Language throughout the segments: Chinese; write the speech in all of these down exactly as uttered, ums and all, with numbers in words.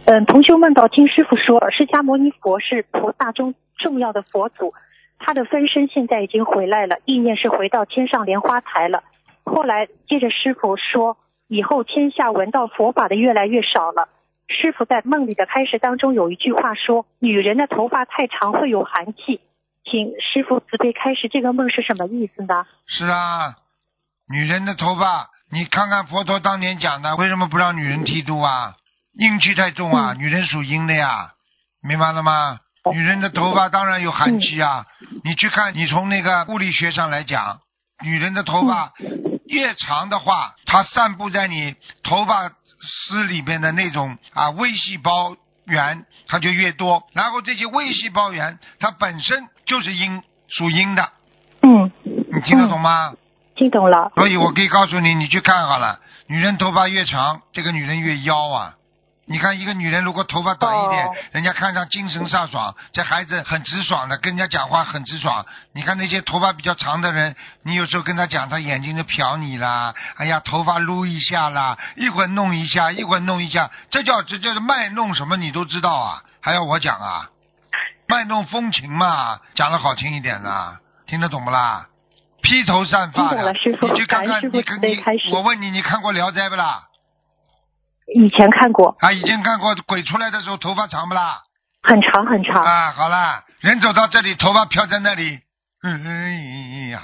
嗯，同修梦到听师傅说，释迦牟尼佛是菩萨中重要的佛祖，他的分身现在已经回来了，意念是回到天上莲花台了。后来接着师傅说，以后天下闻到佛法的越来越少了。师傅在梦里的开示当中有一句话说，女人的头发太长会有寒气，请师傅慈悲开示，这个梦是什么意思呢？ 是啊，女人的头发，你看看佛陀当年讲的，为什么不让女人剃度啊？阴气太重啊， 嗯、 女人属阴的呀，明白了吗？女人的头发当然有寒气啊，嗯、你去看，你从那个物理学上来讲，女人的头发越长的话，它散布在你头发丝里边的那种啊微细胞源它就越多，然后这些微细胞源它本身就是阴，属阴的。 嗯， 你听得懂吗？ 嗯、听懂了。 所以我可以告诉你，你去看好了，女人头发越长，这个女人越妖啊。你看一个女人如果头发短一点，哦、人家看上精神飒爽，这孩子很直爽的，跟人家讲话很直爽。你看那些头发比较长的人，你有时候跟他讲，他眼睛就瞟你啦，哎呀头发撸一下啦，一会儿弄一下，一会儿弄一下，这叫这叫卖弄什么你都知道啊，还要我讲啊？卖弄风情嘛，讲的好听一点啦，听得懂不啦？披头散发的，你去看看，你看你，我问你，你看过《聊斋》不啦？ 以前看过啊，以前看过，鬼出来的时候头发长不啦？ 很长很长啊，好啦，人走到这里，头发飘在那里，嗯呀，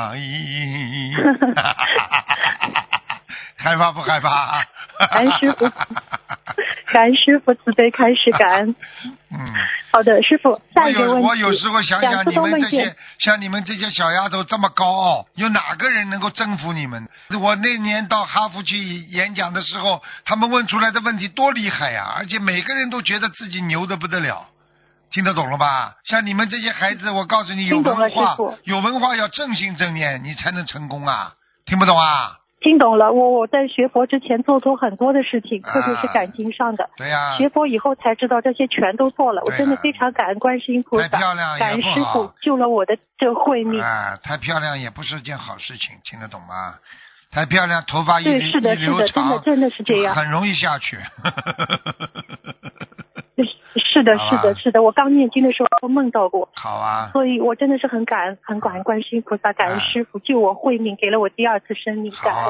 害怕不害怕？ 感恩师傅，感恩师傅慈悲开示，感恩。 嗯， 好的，师傅，下一个问题。 我有时候想想，你们这些像你们这些小丫头这么高傲，有哪个人能够征服你们？我那年到哈佛去演讲的时候，他们问出来的问题多厉害呀、啊！而且每个人都觉得自己牛得不得了，听得懂了吧？像你们这些孩子，我告诉你，有文化，有文化要正心正念，你才能成功啊！听不懂啊？ 听懂了，我我在学佛之前做错很多的事情，特别是感情上的。 对呀、啊。 学佛以后才知道这些全都错了，我真的非常感恩观世音菩萨， 太漂亮感恩师父救了我的这慧命。 啊，太漂亮也不是件好事情，听得懂吗？太漂亮，头发一对，是的， 一留长， 是的，真的真的是这样， 很容易下去。 是的，是的，是的，我刚念经的时候都梦到过。 好啊。 所以我真的是很感恩，很感恩观世音菩萨，感恩师父救我慧命，给了我第二次生命，感恩。